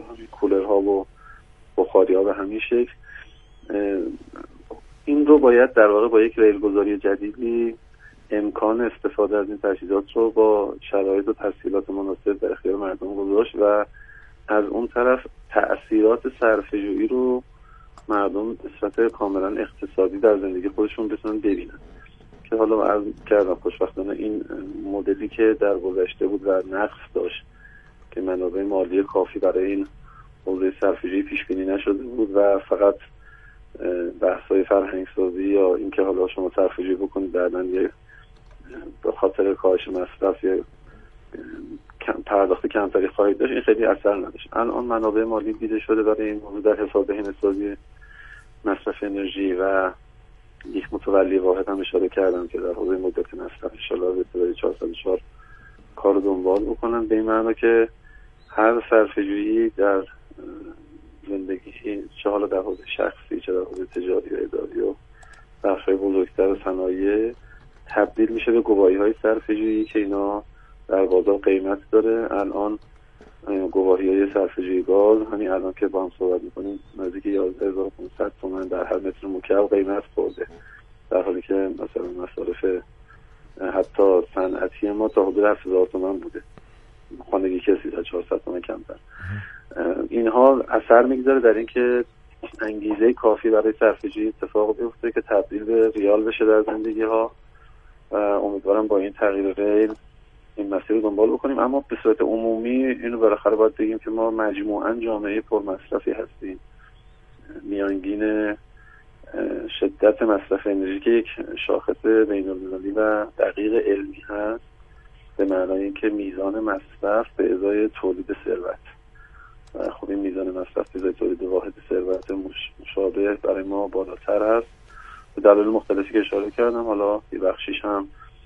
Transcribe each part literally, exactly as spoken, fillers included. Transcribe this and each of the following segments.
کولرها و بخاری‌ها به همین شکل. این رو باید در واقع با یک ریلگذاری جدیدی امکان استفاده از این تجهیزات رو با شرایط و تسهیلات مناسب در اختیار مردم گذاشت و از اون طرف تأثیرات صرفه‌جویی رو مردم به صورت کاملا اقتصادی در زندگی خودشون بتونن ببینن که حالا عرض کردم خوشبختانه این مدلی که در گذشته بود و نقص داشت که منابع مالی کافی برای این حوزه صرفه‌جویی پیش بینی نشده بود و فقط بحث‌های فرهنگ سازی یا اینکه حالا شما صرفه‌جویی بکنید بعداً یه به خاطر کاهش مصرف یا پرداخت کمتری خواهید داشت، این خیلی اثر نداشت. الان منابع مالی دیده شده برای این موضوع در حساب بهینه‌سازی مصرف انرژی و یک متولی واحد هم اشاره کردم که در حوزه مدت مصرف ان شاءالله به اعتبار چهارصد و چهار کار رو دنبال بکنن، به این معنا که هر صرفه‌جویی در زندگی چه حالا در حوزه شخصی چه در حوزه تجاری و اداری و بخش‌های بزرگتر صنایع تبدیل میشه به گواهی‌های صرفه‌جویی که اینا در بازار قیمت داره. الان گواهی‌های صرفه‌جویی گاز همین الان که با هم صحبت می‌کنیم نزدیک یازده هزار و پانصد تومان در هر متر مکعب قیمت خورده، در حالی که مثلا مصارف حتی صنعتی ما تا حدود هفت هزار تومان بوده، خانگی کسی تا چهارصد تومان کمتر. اینها اثر میگذاره در اینکه انگیزه کافی برای صرفه‌جویی اتفاق بیفته که تبدیل به ریال بشه در زندگی ها و امیدوارم با این تغییر ریل این مسیر رو دنبال بکنیم. اما به صورت عمومی اینو بالاخره باید بگیم که ما مجموعاً جامعه پرمصرفی هستیم. میانگین شدت مصرف انرژی که یک شاخص بین‌المللی و دقیق علمی هست به معنای اینکه میزان مصرف به ازای تولید ثروت و خب این میزان مصرف به ازای تولید واحد ثروت مشابه برای ما بالاتر است به دلایل مختلفی که اشاره کردم. حالا یه بخشیش هم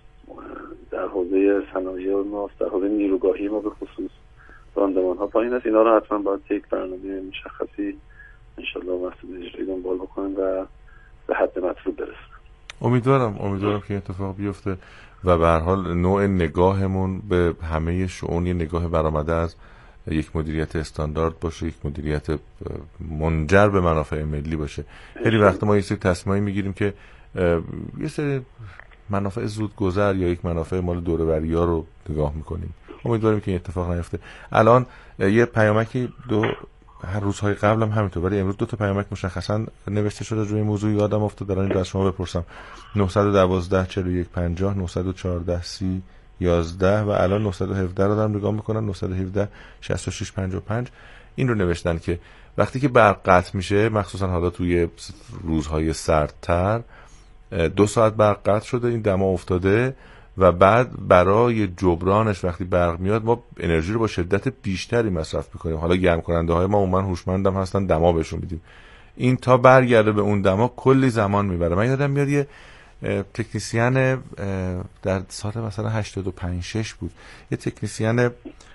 در حوزه صنایع ماست، در حوزه نیروگاهی ما به خصوص راندمان ها پایین است. اینا رو حتما باید یک برنامه مشخصی انشالله مسئول اجرایی دنبال بکنیم و به حد مطلوب برسیم. امیدوارم امیدوارم که اتفاق بیفته و به هر حال نوع نگاهمون به همه شؤون نگاه برآمده از یک مدیریت استاندارد باشه، یک مدیریت منجر به منافع ملی باشه. خیلی وقت ما یه سری تصمیمایی میگیریم که یه سری منافع زودگذر یا یک منافع مال دوره بریا رو نگاه میکنیم. امیدواریم که این اتفاق نیفته. الان یه پیامکی دو هر روزهای قبل هم همینطور، ولی امروز دو تا پیامک مشخصا نوشته شده روی موضوع یادم افتاد دارم این رو از شما بپرسم. نه یک دو چهار یک پنجاه نه یک چهار سی یازده و الان نه یک هفت رو دارم نگاه میکنن، نه یک هفت شصت و شش پنجاه و پنج. این رو نوشتن که وقتی که برق قطع میشه، مخصوصا حالا توی روزهای سردتر، دو ساعت برق قطع شده، این دما افتاده و بعد برای جبرانش وقتی برق میاد ما انرژی رو با شدت بیشتری مصرف میکنیم. حالا گرم کننده های ما عموما هوشمندم هستن، دما بهشون میدیم. این تا برگرده به اون دما کلی زمان میبره. من یادم میاد یه تکنیسیان در سال مثلا هشتاد و پنج شش بود، یه تکنیسیان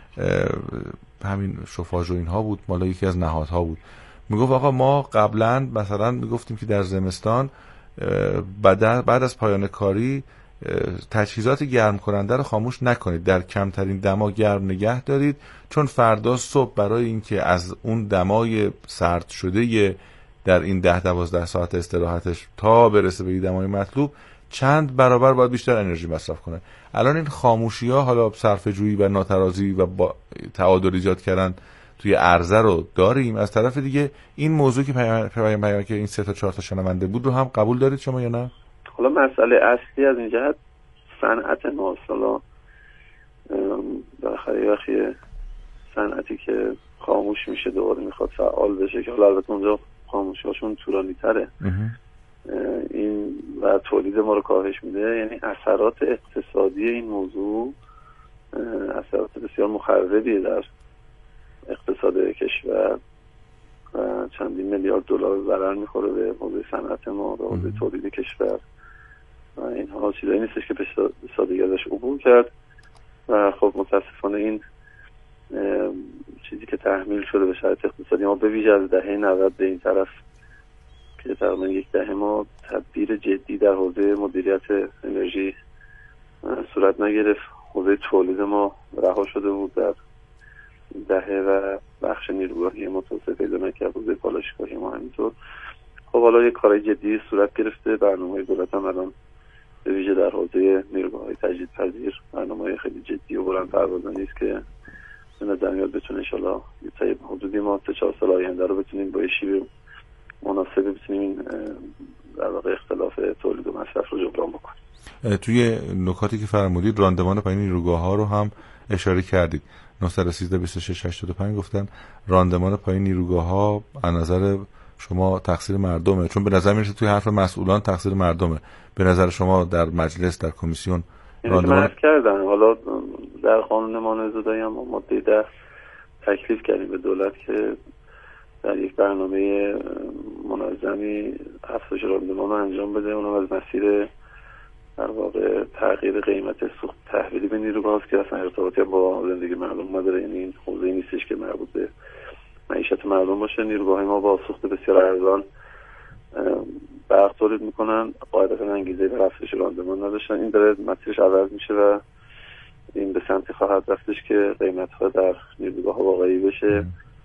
همین شوفاژ و اینها بود، مالا یکی از نهادها بود، میگفت آقا ما قبلا مثلا میگفتیم که در زمستان بعد بعد از پایان کاری تجهیزات گرم کننده رو خاموش نکنید، در کمترین دما گرم نگه دارید، چون فردا صبح برای اینکه از اون دمای سرد شده در این ده دوازده ساعت استراحتش تا برسه به دمای مطلوب چند برابر باید بیشتر انرژی مصرف کنه. الان این خاموشی ها، حالا صرفه جویی و ناترازی و با تعادل ایجاد کردن توی عرضه رو داریم. از طرف دیگه این موضوع که پیام پیام که این سه تا چهار تا شنونده بود رو هم قبول دارید شما یا نه؟ حالا مسئله اصلی از این جهت صنعت ماست. حالا بالاخره وقتی صنعتی که خاموش میشه دوباره میخواد فعال بشه که حالا البته اونجا خاموشی‌هاشون طولانی تره این و تولید ما رو کاهش میده، یعنی اثرات اقتصادی این موضوع اثرات بسیار مخربیه در اقتصاد کشور و چندین میلیارد دلار ضرر میخوره به حوزه صنعت ما، به حوزه تولید کشور و اینها چیزایی نیستش که به سادگی ازش عبور کرد و خب متاسفانه این چیزی که تحمیل شده به شرایط اقتصادی ما به ویژه از دهه نود به این طرف که تقریبا یک دهه ما تدبیر جدی در حوزه مدیریت انرژی صورت نگرفت. حوزه تولید ما رها شده بود در دهه و بخش نیروگاهی ما توسعه پیدا نکرد، حوزه پالایشگاهی ما همینطور. خب حالا یه کارهای جدی صورت گرفته، برنامه دولت هم الان به ویژه در حوزه نیروگاه‌های تجدیدپذیر برنامه خیلی جدی و بلند پروازانه است که به نظر میاد بتونه ان شاءالله یه حدودی ما سه چهار سال آینده رو بتونیم با شیوه مناسبی بتونیم این در واقع اختلاف تولید و مصرف رو جبران بکنیم. توی نکاتی که فرمودید راندمان پایین نیروگاه‌ها رو هم اشاره کردید. نه یک سه بیست و شش هشتاد و پنج گفتن راندمان پایین نیروگاه‌ها از نظر شما تقصیر مردمه، چون به نظر میاد توی حرف مسئولان تقصیر مردمه. به نظر شما در مجلس در کمیسیون راندمان کردن؟ حالا در قانون مانع زدایی هم ماده ده تکلیف کردیم به دولت که در یک برنامه منظمی افزایش راندمان رو انجام بده، اونم از مسیر در واقع تغییر قیمت سوخت تحویلی به نیروگاه است که اصلا ارتباطی با زندگی مردم نداره. یعنی این حوزه‌ای نیستش که مربوط به معیشت مردم باشه. نیروگاه ما با سوخت بسیار ارزان برق تولید میکنن، قاعدتا انگیزه به افزایش راندمان نداشتن. این داره مسیرش عوض میشه و این به سمتی خواهد رفتش که قیمت‌ها در نیروگاه‌ها واقعی بشه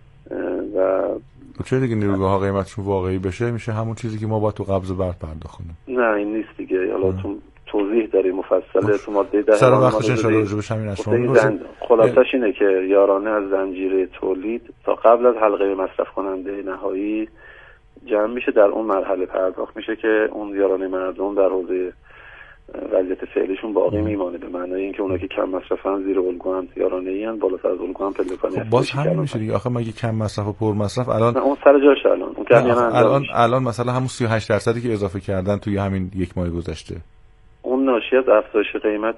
و چه دیگه نیروگاه‌ها قیمتشون واقعی بشه میشه همون چیزی که ما با تو قبض برق پرداخت کنیم. نه این نیست دیگه. حالا تو توضیح داری مفصله تو ماده ده سر وقتش ان شاءالله راجع بهش همین اشما زن... خلاصش اینه که یارانه از زنجیره تولید تا قبل از حلقه مصرف کننده نهایی جمع میشه، در اون مرحله پرداخت میشه که اون یارانه مردم در حوزه وضعیت فعلیشون باقی میمانه، به معنای اینکه اونایی که کم مصرفن زیر الگوان یارانه‌ای ان، بالاتر از الگوان پلکانی هست. باز همین میشه دیگه. آخه مگه کم مصرف و پر مصرف الان نه اون سر جاش الان اون کمی الان الان مثلا همون سی و هشت درصدی که اضافه کردن توی همین یک ماه گذشته اون ناشی از افزایش قیمت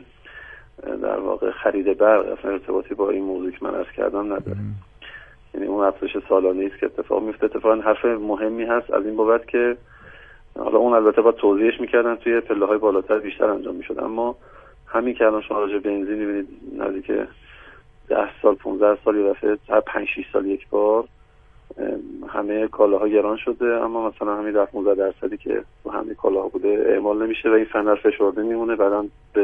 در واقع خرید برق، اصلا ارتباطی با این موضوعی که من عرض کردم نداره. یعنی اون افزایش سالانه است که اتفاق میفته. اتفاقا حرف مهمی هست از این بابت که حالا اون البته با توضیحش میکردن توی پله‌های بالاتر بیشتر انجام میشد، اما همین که الان شما راجع بنزین میبینید نزدیک ده سال پانزده سال یه دفعه هر پنج شش سال یک بار همه کالاها گران شده، اما مثلا همین ده پانزده درصدی که تو همه کالاها بوده اعمال نمیشه و این فنر فشرده میمونه، بعداً به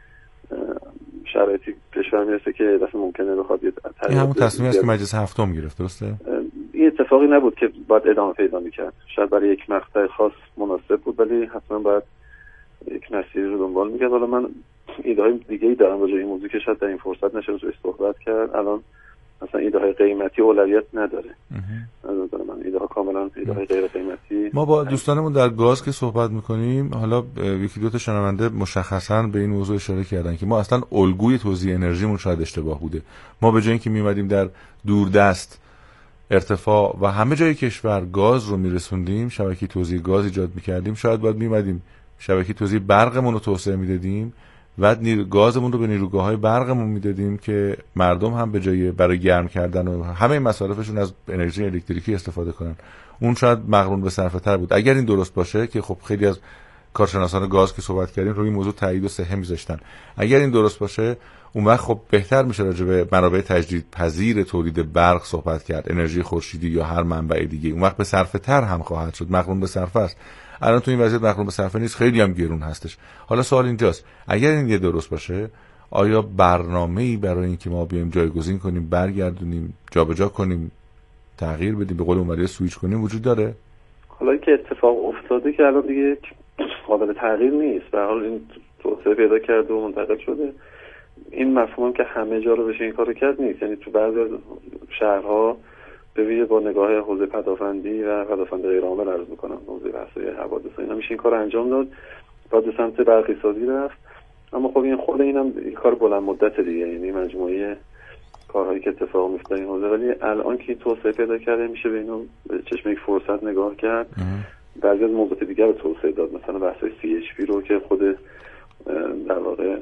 شرایطی کشور میرسه که دفعه ممکنه بخواد یه این همون تصمیمی است که مجلس هفتم گرفت. درسته؟ این اتفاقی نبود که باید ادامه پیدا میکرد. شاید برای یک مقطع خاص مناسب بود ولی حتما باید یک مسیری رو دنبال میکرد. حالا من ایده های دیگه ای دارم راجع به این موضوع که شاید در این فرصت نشه روش صحبت کرد. الان مثلا ایده های قیمتی اولویت نداره. از نظر من ایده ها کاملا ایده های غیر قیمتی. ما با دوستانمون در گاز که صحبت میکنیم، حالا یکی دو تا شنونده مشخصا به این موضوع اشاره کردن که ما اصلا الگوی توزیع انرژیمون شاید اشتباه بوده. ما به جای اینکه میومدیم در دوردست ارتفاع و همه جای کشور گاز رو میرسوندیم، شبکه توزیع گاز ایجاد میکردیم، شاید باید میومدیم شبکه توزیع برقمون رو توسعه میدادیم و گازمون رو به نیروگاه‌های برقمون میدادیم که مردم هم به جای برای گرم کردن و همه مصارفشون از انرژی الکتریکی استفاده کنن. اون شاید مقرون به صرفه تر بود. اگر این درست باشه که خب خیلی از کارشناسان گاز که صحبت کردیم روی این موضوع تایید و صحه میذاشتن، اگر این درست باشه اون وقت خب بهتر میشه راجع به منابع تجدیدپذیر تولید برق صحبت کرد، انرژی خورشیدی یا هر منبع دیگه. اون وقت به صرفه تر هم خواهد شد. مقرون به صرفه است. الان تو این وضعیت مقرون به صرفه نیست، خیلی هم گرون هستش. حالا سوال اینجاست اگر این یه درست باشه آیا برنامه‌ای برای اینکه ما بیایم جایگزین کنیم، برگردونیم، جابجا کنیم، تغییر بدیم، به قول اونوری سویچ کنیم وجود داره؟ حالا اینکه اتفاق افتاده که الان دیگه قابل تغییر نیست. به هر حال این توسعه پیدا کرده و منتقل شده. این مفهوم که همه جا رو بشه این کارو کرد نیست. یعنی تو بعضی از شهرها به ویژه با نگاه حوزه پدافندی و پدافند غیر عامل عرض میکنم، حوزه بحث‌های حوادث اینا میشه این کارو انجام داد، بعد به سمت برقی سازی رفت. اما خب این خود اینم این کار بلند مدت دیگه، یعنی مجموعه کارهایی که اتفاق میفته این حوزه. ولی الان که توسعه پیدا کرده میشه به اینو به چشم یک فرصت نگاه کرد. بعضی از موضوعات دیگه رو توسعه داد، مثلا بحث‌های سی اچ پی رو که خود در واقع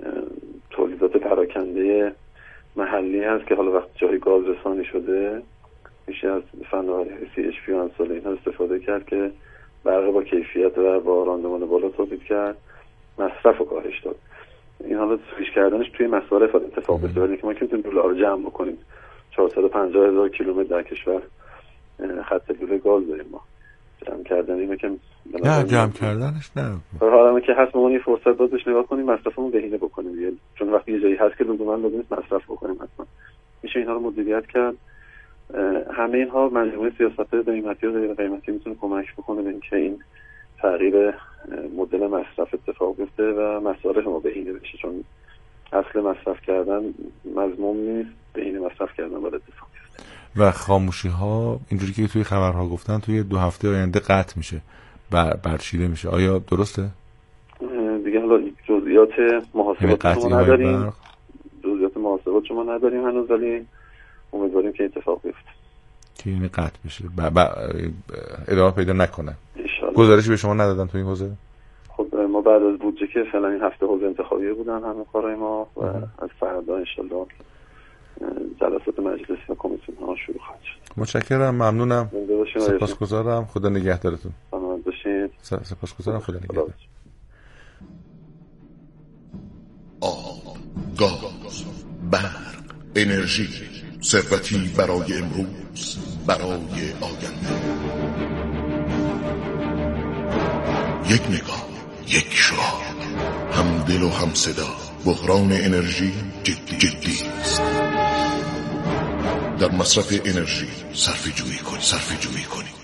تولیدات پراکنده محلی هست که حالا وقتی جای گاز رسانی شده میشه از فناوری سی اچ پی و امثال اینها استفاده کرد که برق با کیفیت و با راندمان بالا تولید کرد، مصرف رو کاهش داد. این حالا سویچ کردنش توی مصارف اتفاق بیفته، ولی که ما که میتونیم دلار جمع بکنیم. چهارصد و پنجاه هزار کیلومتر در کشور خط لوله گاز داریم. ما جمع کردن اینه که نه جمع کردنش نه حالا که هست ما یه فرصت دادش نگاه کنیم مصرفمون بهینه بکنیم دیگه. چون وقتی یه جایی هست که لزوما لازم نیست مصرف بکنیم، حتما میشه اینها رو مدیریت کرد. همه اینها مجموعه سیاست قیمتی و غیر قیمتی میتونه کمک بکنه به اینکه این تغییر مدل مصرف اتفاق بیفته و مصارف ما بهینه بشه، چون اصل مصرف کردن مذموم نیست، بهینه مصرف کردن باید اتفاق بیفته. و خاموشی ها اینجوری که توی خبرها گفتن توی دو هفته آینده قطع میشه، بر برچیده میشه، آیا درسته؟ دیگه حالا جزئیات محاسبات شما نداریم، جزئیات محاسبات شما نداریم هنوز، ولی امیدواریم که اتفاق بیفته که این قطع بشه ب... ب... ادامه پیدا نکنه. انشالله. گزارشی به شما ندادن تو این حوزه؟ خب ما بعد از بودجه که فعلا این هفته حوزه انتخابیه بودن همه کارهای ما و اه. از فردا انشالله جلسات مجلس و کمیسیون ها شروع خواهد شد. متشکرم، ممنونم، سپاسگزارم، خدا نگهدارتون. سلامت باشید. سپاسگزارم، خدا نگهدار. آب، گاز، برق، انرژی، ثروتی برای امروز، برای آینده. یک نگاه، یک شعار، هم دل و هم صدا. بحران انرژی جدی جدی است. در مصرف انرژی صرفه جویی کنید، صرفه جویی کنید.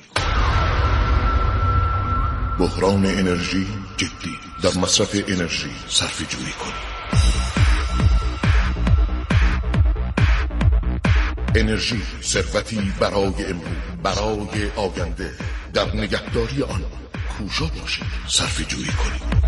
بحران انرژی جدی. در مصرف انرژی صرفه جویی کنید. انرژی ثروتی برای امروز، برای آینده. در نگهداری آن کوشا باشید، صرفه جویی کنید.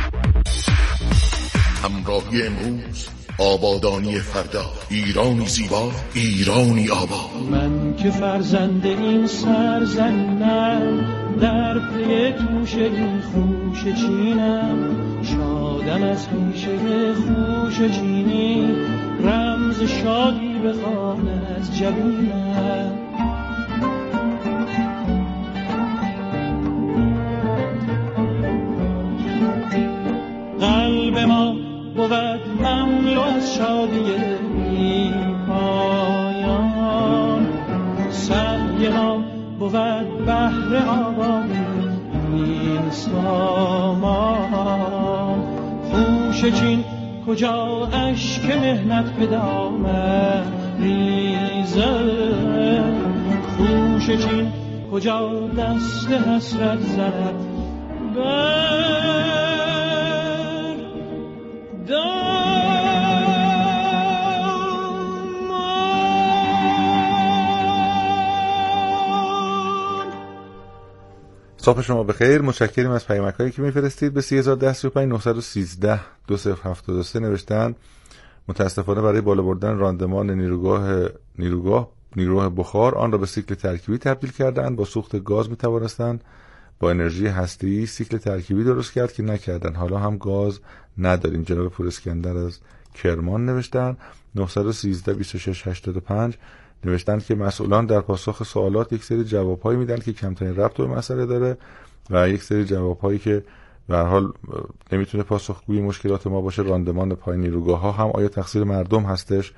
همراهی امروز، آبادانی فردا. ایرانی زیبا، ایرانی آباد. من که فرزند این سرزمینم، در پی توش این خوش چینم. شادم از پیشه خوش چینی، رمز شادی بخوان از جبینم. قلب ما بود مملو از شادی بی پایان. سعی ما بود بحر آبادی این سامان. خوش چین کجا اشک مهنت به دامن ریزه. خوش چین کجا دست حسرت زند بر صبح شما بخیر. متشکریم از پیامک‌هایی که می‌فرستید به سی هزار و ده سی و پنج نهصد و سیزده دو صفر هفتاد و سه. نوشتن متاسفانه برای بالا بردن راندمان نیروگاه نیروگاه نیروگاه بخار آن را به سیکل ترکیبی تبدیل کردند. با سوخت گاز می‌توانستند با انرژی هسته‌ای سیکل ترکیبی درست کرد که نکردن. حالا هم گاز نداریم. جناب پور اسکندر از کرمان نوشتن. نهصد و سیزده بیست و شش هشتاد و پنج نوشتن که مسئولان در پاسخ سوالات یک سری جوابهایی میدن که کمترین ربط به مسئله داره و یک سری جوابهایی که به هر حال نمیتونه پاسخگوی مشکلات ما باشه. راندمان پایین نیروگاه ها هم آیا تقصیر مردم هستش؟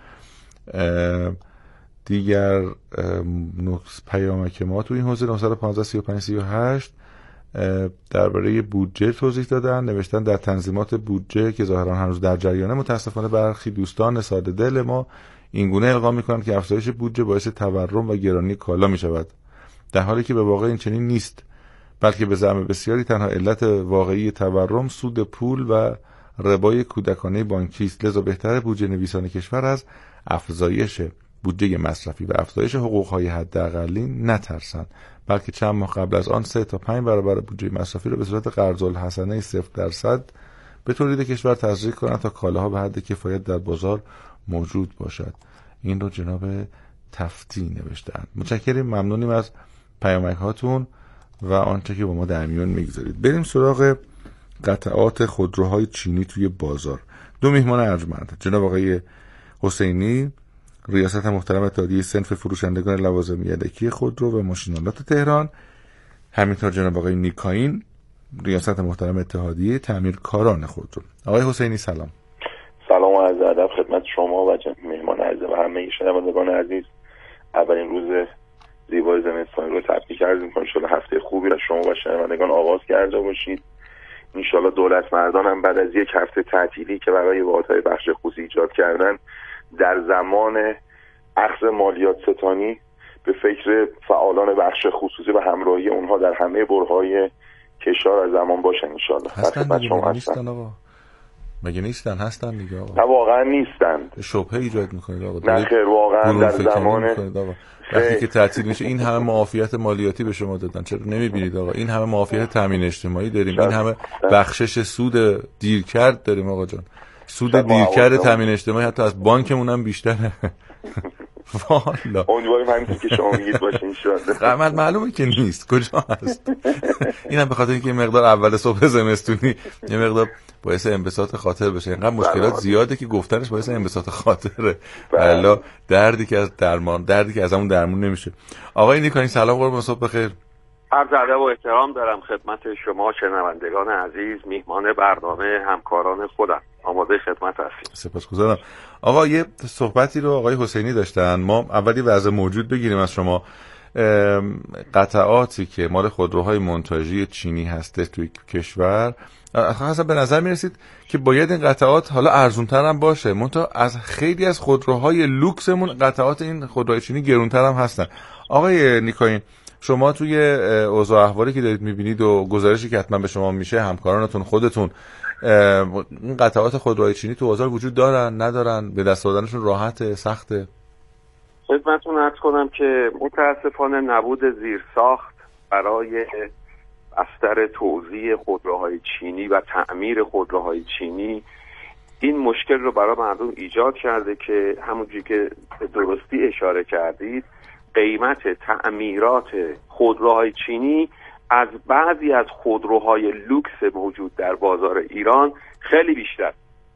دیگر نکس پیامک ما تو این حوزه نهصد و پانزده سی و پنج سی و هشت درباره بودجه توضیح دادن. نوشتن در تنظیمات بودجه که ظاهرا هنوز در جریانه، متاسفانه برخی دوستان ساده دل ما اینگونه القا میکنند که افزایش بودجه باعث تورم و گرانی کالا میشود، در حالی که به واقع این چنین نیست، بلکه به زعم بسیاری تنها علت واقعی تورم سود پول و ربای کودکانه بانکی است. لذا بهتر بودجه نویسان کشور از افزایش بودجه مصرفی و افزایش حقوق‌های حداقلی نترسند، بلکه چند ماه قبل از آن سه تا پنج برابر بودجه مصرفی را به صورت قرض الحسنه صفر درصد به تولید کشور تزریق کنند تا کالاها به حد کفایت در بازار موجود باشد. این رو جناب تفتی نوشتند. متشکریم، ممنونیم از پیامک هاتون و آنچه که با ما در میون میگذارید. بریم سراغ قطعات خودروهای چینی توی بازار. دو میهمان ارجمند، جناب آقای حسینی ریاست محترم اتحادیه صنف فروشندگان لوازم یدکی خودرو و ماشینالات تهران، همینطور جناب آقای نیکاین ریاست محترم اتحادیه تعمیرکاران خودرو. آقای حسینی سلام. سلام و عرض ادب خدمت شما و مهمان عزیز و همه شنوندگان عزیز. اولین روز زیبای زمستانی رو تبریک عرض می‌کنم. ان شاءالله هفته خوبی را شما و شنوندگان آغاز کرده باشید. ان شاءالله دولت مردان هم بعد از یک هفته تعطیلی که برای واحدهای بخش خصوصی ایجاد کردن در زمان اخذ مالیات ستانی به فکر فعالان بخش خصوصی و همراهی اونها در همه برهه‌های کشور از زمان باشن ان شاءالله. هستن دیگه، مگه نیستن آقا؟ مگه نیستن؟ هستن دیگه آقا. نه واقعا نیستن. شبهه ایجاد میکنید آقا. نه خیر، واقعا در زمان وقتی که تعطیل میشه این همه معافیت مالیاتی به شما دادن، چرا نمیبینید آقا؟ این همه معافیت تامین اجتماعی داریم، این همه بخشش سود دیرکرد داریم آقا جان. سود دیرکرد تامین اجتماعی حتی از بانکمون هم بیشتره. والا امیدواریم همین که شما میگید باشه ان شاءالله. من معلومه که نیست، کجا هست؟ اینم به خاطر اینکه مقدار اول صبح زمستونی یه مقدار باعث انبساط خاطر بشه. اینقدر مشکلات زیاده که گفتنش باعث انبساط خاطره. والا دردی که از درمان دردی که از همون درمون نمیشه. آقای نیکانی سلام، قربان، صبح بخیر. عرض ادب و احترام دارم خدمت شما شنوندگان عزیز، میهمان برنامه، همکاران خودم. آماده خدمت هستیم. سپاسگزارم. آقا یه صحبتی رو آقای حسینی داشتن، ما اولی وضع موجود بگیریم از شما. قطعاتی که مال خودروهای مونتاژی چینی هسته توی کشور، اصلا به نظر میرسید که باید این قطعات حالا ارزونتر هم باشه، منتها از خیلی از خودروهای لوکسمون قطعات این خودروهای چینی گرونتر هم هستن. آقای نیکاین، شما توی اوضاع احوالی که دارید میبینید و گزارشی که حتما به شما میشه، همکارانتون، خودتون، این قطعات خودروهای چینی تو بازار وجود دارن ندارن؟ به دست آوردنشون راحته سخته؟ خدمتتون عرض کنم که متاسفانه نبود زیرساخت برای بستر توزیع خودروهای چینی و تعمیر خودروهای چینی این مشکل رو برای مردم ایجاد کرده که همونجوری که به درستی اشاره کردید، قیمت تعمیرات خودروهای چینی از بعضی از خودروهای لوکس موجود در بازار ایران خیلی بیشتر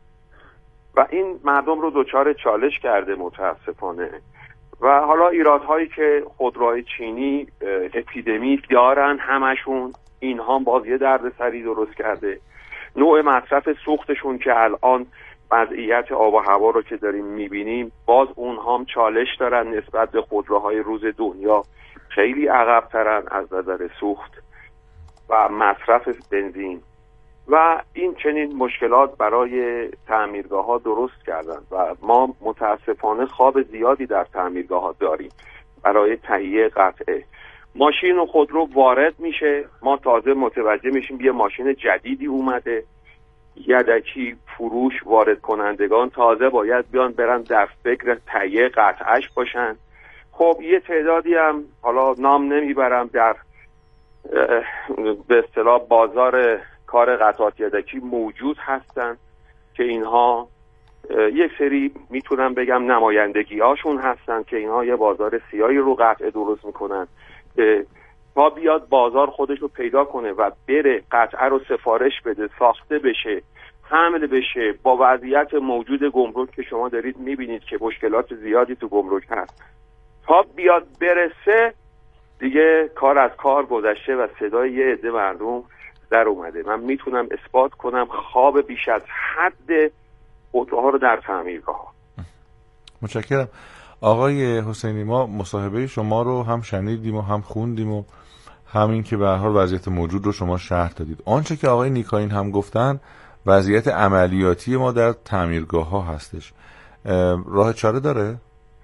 و این مردم رو دچار چالش کرده متاسفانه. و حالا ایرادهایی که خودروهای چینی اپیدمی دارن همشون، اینها باز یه دردسری درست کرده. نوع مصرف سوختشون که الان وضعیت آب و هوا رو که داریم میبینیم، باز اونها هم چالش دارن نسبت به خودروهای روز دنیا، خیلی عقب ترن از نظر سوخت و مصرف بنزین و این چنین مشکلات برای تعمیرگاه ها درست کردن و ما متاسفانه خواب زیادی در تعمیرگاه ها داریم برای تهیه قطعه. ماشین و خودرو وارد میشه، ما تازه متوجه میشیم یه ماشین جدیدی اومده، یدکی فروش وارد کنندگان تازه باید بیان برن در فکر تهیه قطعش باشن. خب یه تعدادی هم حالا نام نمیبرم در به اصطلاح بازار کار قطعات یدکی موجود هستن که اینها یک سری میتونم بگم نمایندگی هاشون هستن که اینها یه بازار سیاهی رو قطعه درست میکنن که تا بیاد بازار خودش رو پیدا کنه و بره قطعه رو سفارش بده، ساخته بشه، حمل بشه. با وضعیت موجود گمرک که شما دارید میبینید که مشکلات زیادی تو گمرک هست، تا بیاد برسه دیگه کار از کار گذشته و صدای یه عده مردم در اومده. من میتونم اثبات کنم خواب بیش از حد خودروها رو در تعمیرگاه ها. متشکرم. آقای حسینی، ما مصاحبه شما رو هم شنیدیم و هم خوندیم و همین که به هر حال وضعیت موجود رو شما شرح دادید. آنچه که آقای نیکاین هم گفتن وضعیت عملیاتی ما در تعمیرگاه ها هستش. راه چاره داره؟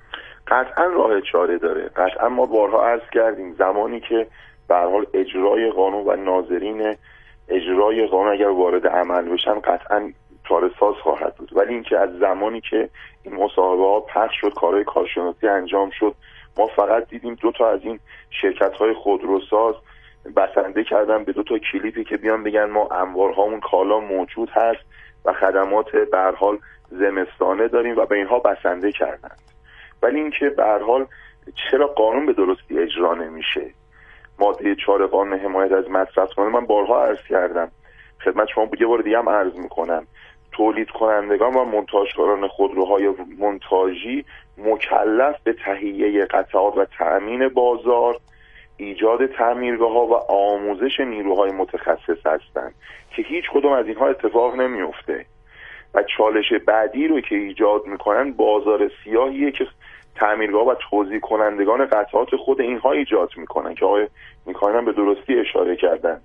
قطعا راه چاره داره. قطعا ما بارها عرض کردیم زمانی که به هر حال اجرای قانون و ناظرین اجرای قانون اگر وارد عمل بشن قطعا چاره ساز خواهد بود، ولی اینکه از زمانی که این مصاحبه ها پخش شد، کارهای کارشناسی انجام شد، ما فقط دیدیم دو تا از این شرکت های خودروساز بسنده کردن به دو تا کلیپی که بیان بگن ما انبارهامون کالا موجود هست و خدمات به هر حال زمستانه داریم و به اینها بسنده کردن. ولی اینکه به هر حال چرا قانون به درستی اجرا نمیشه؟ ماده چهار قانون حمایت از مصرف کننده، من بارها عرض کردم خدمت شما، یه بار دیگه هم عرض میکنم، تولید کنندگان و منتاجکاران خودروهای منتاجی مکلف به تهیه قطعات و تأمین بازار، ایجاد تعمیرگاه ها و آموزش نیروهای متخصص هستند که هیچ کدوم از اینها اتفاق نمیفته و چالش بعدی رو که ایجاد میکنن بازار سیاهیه که تعمیرگاه و توزیع کنندگان قطعات خود اینها ایجاد میکنن که آقای میکنن به درستی اشاره کردن.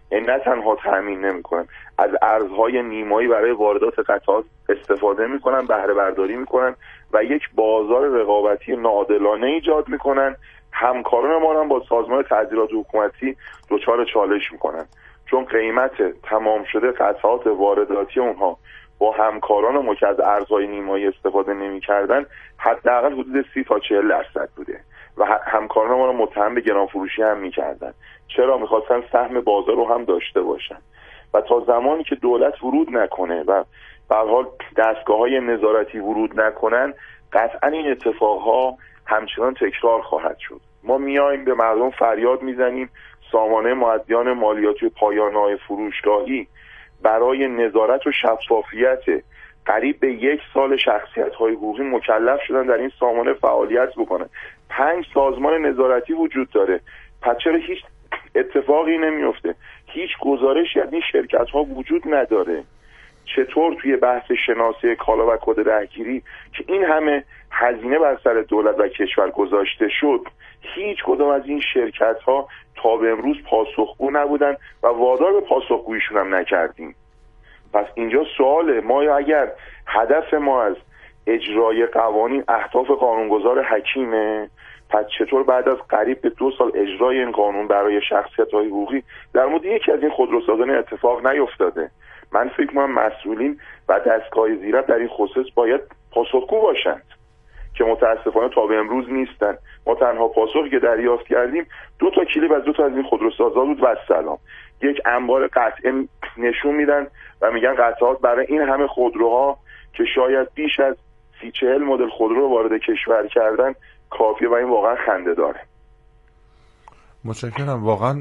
یعنی نه تنها تامین نمیکنن، از ارزهای نیمایی برای واردات قطعات استفاده میکنن، بهره برداری میکنن و یک بازار رقابتی ناعادلانه ایجاد میکنن. همکاران ما هم با سازمان تعذیرات حکومتی دچار چالش میکنن، چون قیمت تمام شده قطعات وارداتی اونها با همکاران ما که از ارزهای نیمایی استفاده نمی‌کردن حداقل حدود سی تا چهل درصد بوده و همکاران ما رو متهم به گران فروشی هم می‌کردن. چرا؟ می‌خواستن سهم بازار رو هم داشته باشن و تا زمانی که دولت ورود نکنه و به هر حال دستگاه‌های نظارتی ورود نکنن، قطعاً این اتفاقها همچنان تکرار خواهد شد. ما میایم به مردم فریاد میزنیم سامانه مؤدیان مالیاتی و پایانه‌های فروشگاهی برای نظارت و شفافیت قریب به یک سال شخصیت‌های حقوقی مکلف شدن در این سامانه فعالیت بکنن. پنج سازمان نظارتی وجود داره، پس چرا هیچ اتفاقی نمیفته؟ هیچ گزارشی از این شرکت‌ها وجود نداره. چطور توی بحث شناسه کالا و کد رهگیری که این همه هزینه بر سر دولت و کشور گذاشته شد، هیچ کدام از این شرکت‌ها تا به امروز پاسخگو نبودن و وادار به پاسخگوییشون هم نکردیم. پس اینجا سواله، ما اگر هدف ما از اجرای قوانین اهداف قانونگذار حکیمه، پس چطور بعد از قریب به دو سال اجرای این قانون برای شخصیت‌های حقوقی در مورد یکی از این خودروسازان اتفاق نیفتاده؟ من فکر می‌کنم مسئولین و دستگاه زیرت در این خصوص باید پاسخگو باشند که متاسفانه تا به امروز نیستن. ما تنها پاسخی که دریافت کردیم دو تا کلیپ از دو تا از این خودروسازا بود و سلام. یک انبار قطعه نشون میدن و میگن قطعات برای این همه خودروها که شاید بیش از سی چهل مدل خودرو رو وارد کشور کردن کافیه و این واقعا خنده داره. متشکرم. واقعا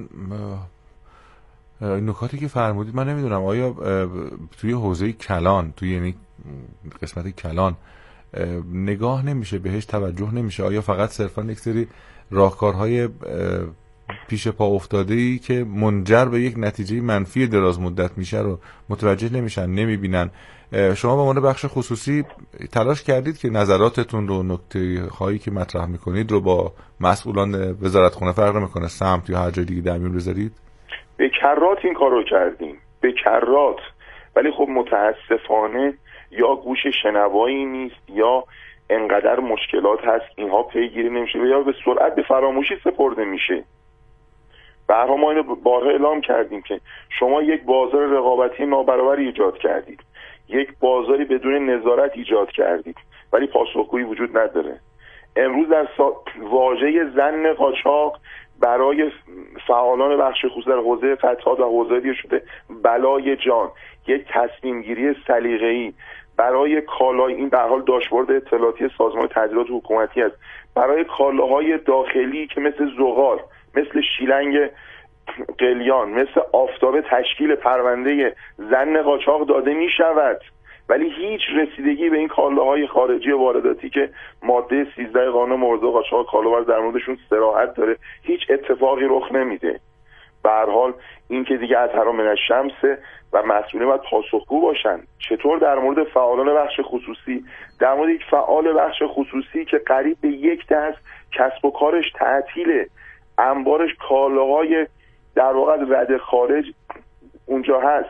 نکاتی که فرمودید من نمیدونم آیا توی حوزه کلان، توی یعنی قسمت کلان نگاه نمیشه بهش، توجه نمیشه؟ آیا فقط صرفا یک سری راهکارهای پیش پا افتاده‌ای که منجر به یک نتیجه منفی دراز مدت میشه رو متوجه نمیشن، نمیبینن؟ شما به عنوان بخش خصوصی تلاش کردید که نظراتتون رو، نکته هایی که مطرح میکنید رو با مسئولان وزارتخونه، فرق نمیکنه سمت یا هر جای دیگه، در میون بذارید؟ به کرات این کارو کردیم، به کرات، ولی خب متاسفانه یا گوش شنوایی نیست یا انقدر مشکلات هست اینها پیگیری نمیشه یا به سرعت به فراموشی سپرده میشه. برها ما اینو بارها اعلام کردیم که شما یک بازار رقابتی نابرابری ایجاد کردید، یک بازاری بدون نظارت ایجاد کردید، ولی پاسخگویی وجود نداره. امروز در سا... واژه زن قاچاق برای فعالان بخش خصوصی در حوزه قطعات و حوزه دیگه شده بلای جان. یک تصمیم گیری سلیقه‌ای برای کالای، این در حال داشبورد اطلاعاتی سازمان تعذیرات حکومتی است، برای کالاهای داخلی که مثل زغال، مثل شیلنگ قلیان، مثل آفتابه تشکیل پرونده زن قاچاق داده می شود، ولی هیچ رسیدگی به این کالاهای خارجی وارداتی که ماده سیزده قانون مبارزه با قاچاق کالاور در موردشون صراحت داره، هیچ اتفاقی رخ نمیده. به هر حال این که دیگه از حرام من الشمس و مسئولین باید پاسخگو باشن. چطور در مورد فعالان بخش خصوصی، در مورد یک فعال بخش خصوصی که قریب به یک دست کسب و کارش تعطیله، انبارش کالاهای در واقع رد خارج اونجا هست،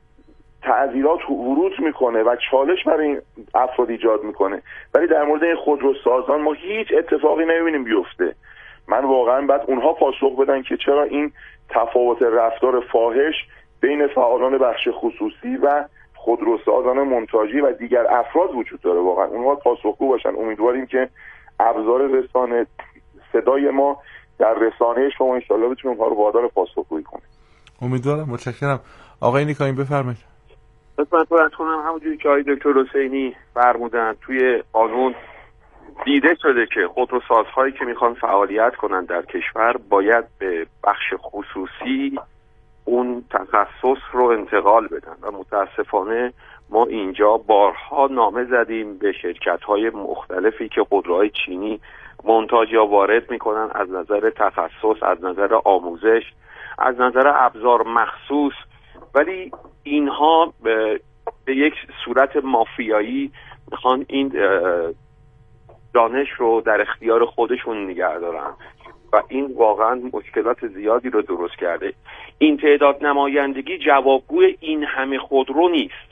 تعذیرات ورود میکنه و چالش برای این افراد ایجاد میکنه، ولی در مورد این خودروسازان ما هیچ اتفاقی نمیبینیم بیفته. من واقعا بعد اونها پاسخ بدن که چرا این تفاوت رفتار فاحش بین فعالان بخش خصوصی و خودروسازان منتاجی و دیگر افراد وجود داره. واقعا اونها پاسخگو باشن. امیدواریم که ابزار رسانه، صدای ما در رسانه شما انشالله بتونه اونها رو وادار پاسخگویی کنه. امیدوارم. متشکرم. آقای نیکاین بفرمایید. خدمت عرض کنم همونجوری که آقای دکتر حسینی فرمودن، توی قانون دیده شده که خودروسازهایی که میخوان فعالیت کنن در کشور باید به بخش خصوصی اون تخصص رو انتقال بدن و متاسفانه ما اینجا بارها نامه زدیم به شرکت‌های مختلفی که خودروهای چینی منتاج یا وارد میکنن، از نظر تخصص، از نظر آموزش، از نظر ابزار مخصوص، ولی اینها به, به یک صورت مافیایی میخوان این دانش رو در اختیار خودشون نگه دارن. و این واقعا مشکلات زیادی رو درست کرده. این تعداد نمایندگی جوابگوی این همه خودرو نیست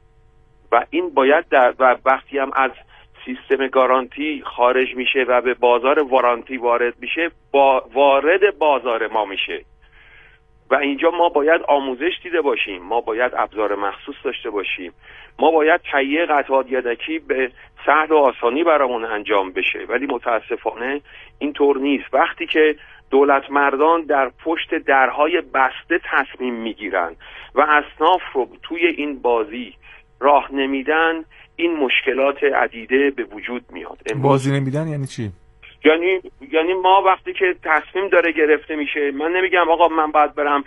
و این باید در و وقتی هم از سیستم گارانتی خارج میشه و به بازار وارانتی وارد میشه، با وارد بازار ما میشه و اینجا ما باید آموزش دیده باشیم، ما باید ابزار مخصوص داشته باشیم، ما باید تهیه قطعات یدکی به سهل و آسانی برامون انجام بشه، ولی متاسفانه اینطور نیست. وقتی که دولت مردان در پشت درهای بسته تصمیم میگیرن و اصناف رو توی این بازی راه نمیدن، این مشکلات عدیده به وجود میاد. بازی نمیدن یعنی چی؟ یعنی یعنی ما وقتی که تصمیم داره گرفته میشه، من نمیگم آقا من باید برم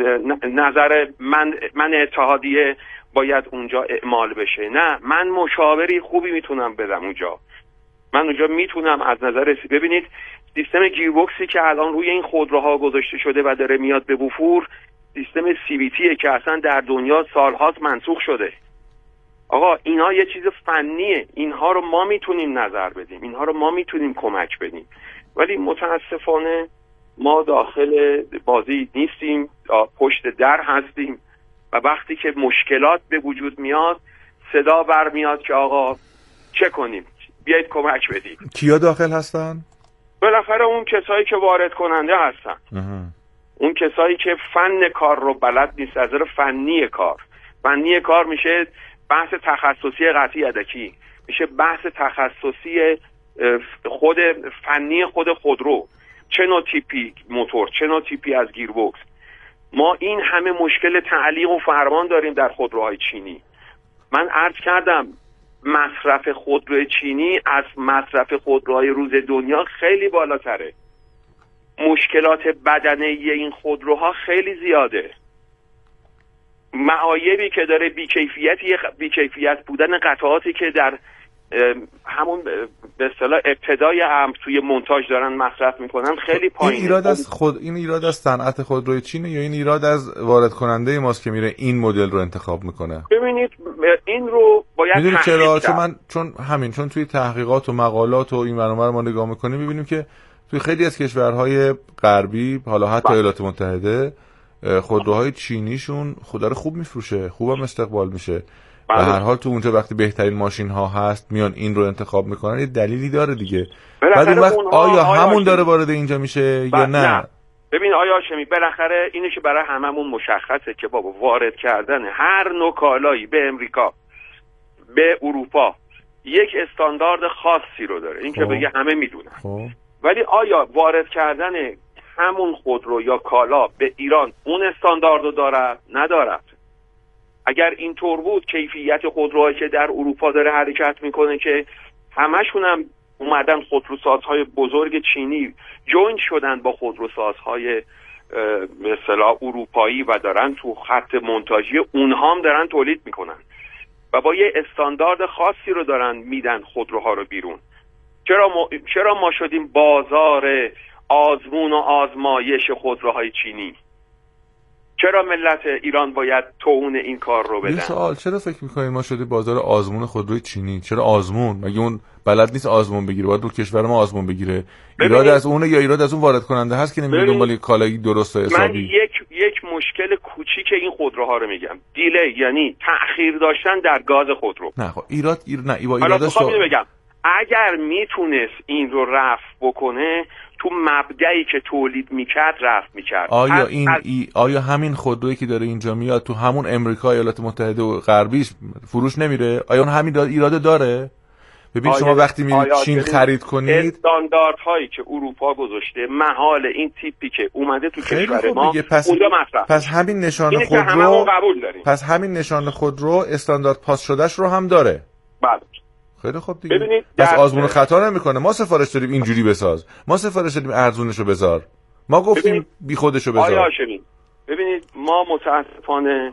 نظر من من اتحادیه باید اونجا اعمال بشه، نه، من مشاوری خوبی میتونم بدم اونجا، من اونجا میتونم از نظر سی... ببینید سیستم گیربکسی که الان روی این خودروها گذاشته شده و داره میاد به وفور، سیستم سی وی تیه که اصلا در دنیا سالهاست منسوخ شده. آقا اینا یه چیز فنیه، اینها رو ما میتونیم نظر بدیم، اینها رو ما میتونیم کمک بدیم، ولی متاسفانه ما داخل بازی نیستیم، پشت در هستیم و وقتی که مشکلات به وجود میاد صدا برمیاد که آقا چه کنیم، بیایید کمک بدیم. کیا داخل هستن؟ بالاخره اون کسایی که وارد کننده هستن، اون کسایی که فن کار رو بلد نیست، از نظر فنی کار. فنی کار میشه بحث تخصصی قطعی یدکی، میشه بحث تخصصی خود فنی خود خودرو، چه نوع تیپی موتور، چه نوع تیپی از گیربکس. ما این همه مشکل تعلیق و فرمان داریم در خودروهای چینی. من عرض کردم مصرف خودرو چینی از مصرف خودروهای روز دنیا خیلی بالاتره. مشکلات بدنه‌ای این خودروها خیلی زیاده. معایبی که داره، بیکیفیتی بیکیفیت بودن قطعاتی که در همون به اصطلاح ابتدای امر توی مونتاژ دارن مصرف میکنن خیلی پایینه. این ایراد از خود این ایراد از صنعت خودروی چینه یا این ایراد از وارد کننده ماست که میره این مدل رو انتخاب میکنه؟ ببینید این رو باید میدونید چرا؟ چون من چون همین چون توی تحقیقات و مقالات و این برنامه ما نگاه میکنیم میبینیم که توی خیلی از کشورهای غربی، حالا حتی ایالات متحده، خودروهای چینیشون خدا رو خوب میفروشه، خوبم استقبال میشه. به هر حال تو اونجا وقتی بهترین ماشین ها هست میان این رو انتخاب میکنن، یه دلیلی داره دیگه. بعد اون وقت آیا همون داره وارد اینجا میشه یا نه؟ نه. ببین آیا هاشمی، بالاخره اینه که برای هممون مشخصه که بابا وارد کردن هر نوع کالایی به امریکا، به اروپا یک استاندارد خاصی رو داره، این که بگه همه میدونن. خب. ولی آیا وارد کردن همون خودرو یا کالا به ایران اون استاندارد رو داره؟ نداره. اگر اینطور بود کیفیت خودروهایی که در اروپا داره حرکت میکنه که همشون هم اومدن خودروسازهای بزرگ چینی جوین شدن با خودروسازهای به اصطلاح اروپایی و دارن تو خط مونتاژی اونها هم دارن تولید میکنن و با یه استاندارد خاصی رو دارن میدن خودروها رو بیرون. چرا ما, چرا ما شدیم بازار آزمون و آزمایش خودروهای چینی؟ چرا ملت ایران باید توون این کار رو بدن؟ یه سوال، چرا فکر میکنید ما شده بازار آزمون خودروی چینی؟ چرا آزمون؟ مگه اون بلد نیست آزمون بگیره؟ باید رو کشور ما آزمون بگیره. ایراد از اونه یا ایراد از اون وارد کننده هست که نمیدونه دنبال کالایی درست و حسابی؟ من یک یک مشکل کوچیک این خودروها رو میگم، دیلی، یعنی تأخیر داشتن در گاز خودرو. نه خب ایراد ایر... نه ایوا ایرادش رو بگم اگر میتونست این رو رفع بکنه تو مبدئی که تولید میکرد رفت میکرد. آیا از این از... ای... آیا همین خودرویی که داره اینجا میاد تو همون امریکا، ایالات متحده و غربیش فروش نمیره؟ آیا اون همین ایراد داره؟ ببین شما وقتی میرید چین خرید کنید، استانداردهایی که اروپا گذاشته محال این تیپی که اومده تو کشور ما پس... اونجا مصرف. پس همین نشان خودرو پس همین نشان خودرو استاندارد پاس شدهش رو هم داره. بله. خیلی خوب دیگه. ببینید پس آزمون خطا نمیکنه. ما سفارش داریم اینجوری بساز، ما سفارش داریم ارزونشو بذار، ما گفتیم بی خودشو بذار. آیا هاشمی ببینید ما متاسفانه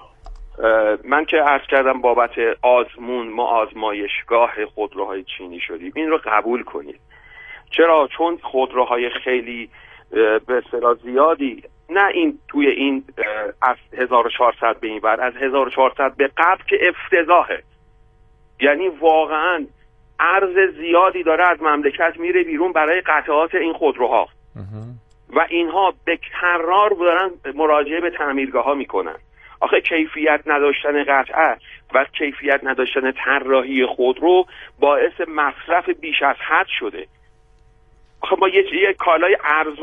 من که عرض کردم بابت آزمون ما آزمایشگاه خودروهای چینی شدیم، این رو قبول کنید. چرا؟ چون خودروهای خیلی به اصطلاح زیادی، نه این توی این از هزار و چهارصد به این ور، از هزار و چهارصد به قبل که افتضاحه، یعنی واقعا ارز زیادی داره از مملکت میره بیرون برای قطعات این خودروها. و اینها به تکرار دارن مراجعه به تعمیرگاه ها میکنن. آخه کیفیت نداشتن قطعه و کیفیت نداشتن طراحی خودرو باعث مصرف بیش از حد شده. آخه ما یه, یه کالای ارزون